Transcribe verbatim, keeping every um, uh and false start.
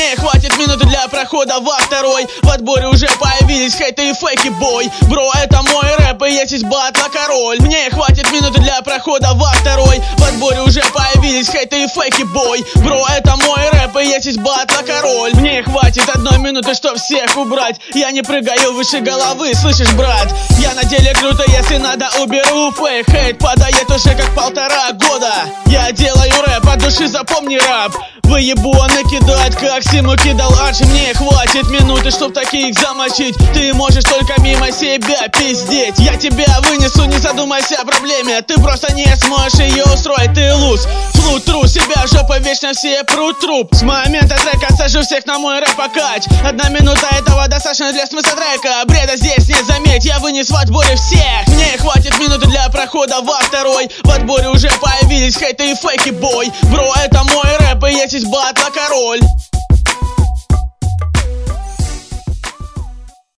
Мне хватит минуты для прохода во второй. В отборе уже появились хейты и фейки, бой. Бро, это мой рэп, и я здесь батла король. Мне хватит минуты для прохода во второй. В отборе уже появились хейты и фейки, бой. Бро, это мой рэп, и я здесь батла король. Мне хватит одной минуты, чтоб всех убрать. Я не прыгаю выше головы, слышишь, брат? Я на деле круто, если надо, уберу фейк. Хейт падает уже как полтора года. Я делаю рэп от души, запомни рап. Выебуаны кидать, как Симу кидал Арчи. Мне хватит минуты, чтоб таких замочить. Ты можешь только мимо себя пиздеть. Я тебя вынесу, не задумайся о проблеме. Ты просто не сможешь ее устроить, ты луз. Флут тру, себя жопа вечно все прут труп. С момента трека сажу всех на мой рэп-покач. Одна минута этого достаточно для смысла трека. Бреда здесь не заметь, я вынес в отборе всех. Мне хватит минуты для прохода во второй. В отборе уже появились хейты и фейки, бой. Бро, это мой рэп, и я здесь батла король.